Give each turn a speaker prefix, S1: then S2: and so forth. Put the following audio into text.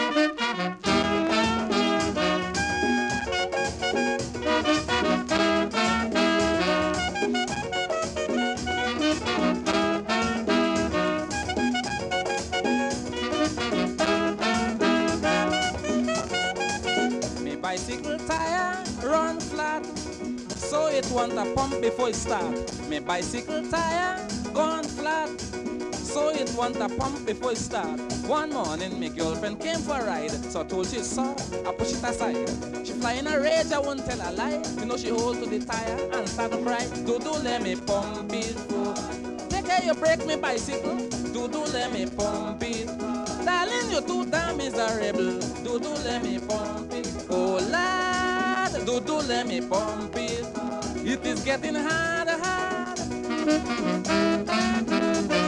S1: Bicycle tire run flat, so it want a pump before it start. My bicycle tire gone flat, so it want a pump before it start. One morning my girlfriend came for a ride, so I told she saw, I push it aside. She fly in a rage, I won't tell a lie. You know she hold to the tire and start to cry. Do let me pump it full. Take care you break my bicycle. Do let me pump it. Darling, you're too damn miserable. Do let me pump it. Oh lad, do let me pump it. It is getting harder, harder.